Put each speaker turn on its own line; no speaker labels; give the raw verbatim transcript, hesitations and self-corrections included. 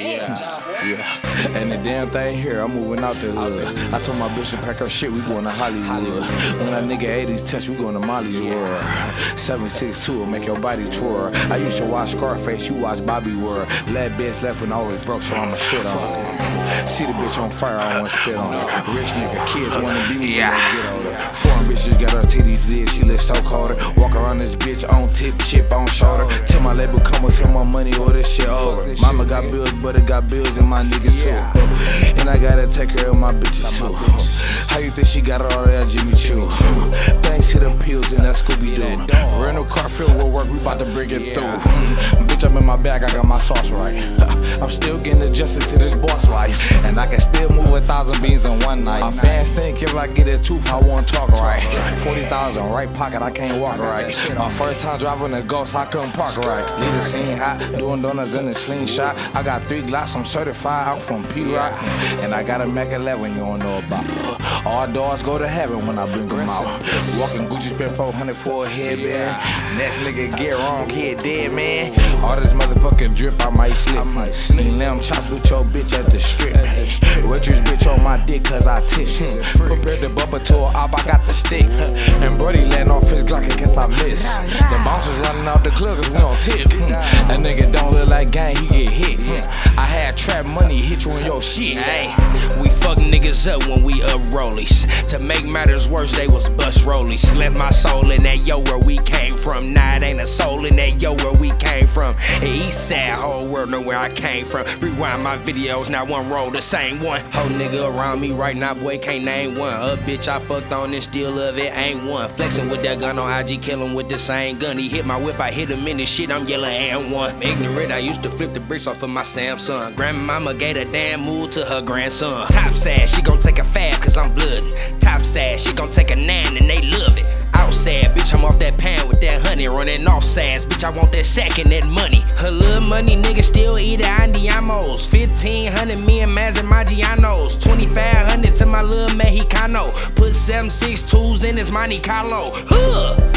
Yeah, yeah. And the damn thing here, I'm moving out the hood. I told my bitch to pack her shit, we going to Hollywood. When that nigga eighties touch, we going to Molly's world. seven six two will make your body twirl. I used to watch Scarface, you watch Bobby World. Last bitch left when I was broke, so I'ma shit on her. See the bitch on fire, I wanna spit on her. Rich nigga, kids wanna be me when they get older. Foreign bitches got her titties dead, she look so colder. Walk around this bitch on tip, chip on shoulder. Till my label come with tell my money or this shit over. Mama got bills, but it got bills and my niggas too. And I gotta take care of my bitches too. How you think she got all that Jimmy Choo? Thanks to the pills and that Scooby-Doo. Rental car filled with work, we bout to bring it through. Bitch, I'm in my bag, I got my sauce right. I'm still getting adjusted to this boss life. And I can still move a thousand beans in one night. My fans think if I get a tooth, I won't talk right. forty thousand right pocket, I can't walk right. My first time driving a Ghost, I couldn't park right. Leave the scene hot, doing donuts in a slingshot. I got three Glocks, I'm certified, I'm from P-Rock. And I got a Mac eleven you don't know about. All doors go to heaven when I bring them out. Walking Gucci, spent four hundred for a headband. Next nigga get wrong, he a dead man. All this motherfucking drip, I might slip. Eat lamb chops with your bitch at the strip. Richard's bitch on my dick cause I tip. Prepared the bumper to a op, I got the stick. And Brody letting off his Glock in case I miss. The bouncers running out the club cause we on tip. That nigga don't look like gang, he get hit. I had trap money hit you in your shit.
Hey, we fuck niggas up when we up rollies. To make matters worse, they was bust rollies. Left my soul in that yo where we came from. Now it ain't a soul in that yo where we came from. The east side, whole world know where I came from. Rewind my videos, not one roll, the same one. Whole nigga around me right now, boy, can't name one. A bitch I fucked on and still love it, ain't one. Flexing with that gun on I G, killing with the same gun. He hit my whip, I hit him in the shit, I'm yelling and one. Ignorant, I used to flip the bricks off of my Samsung. Grandmama gave a damn move to her grandson. Top sad, she gon' take a fab cause I'm blood. Top sad, she gon' take a nine and they love it. Outside, bitch, I'm off that pan with that honey. Running off sass, bitch, I want that sack and that money. Her little money, nigga, still eat it, andiamos. fifteen hundred, me and Maz and Maggianos. twenty-five hundred to my little Mexicano. Put seven six twos in his Monte Carlo. Huh!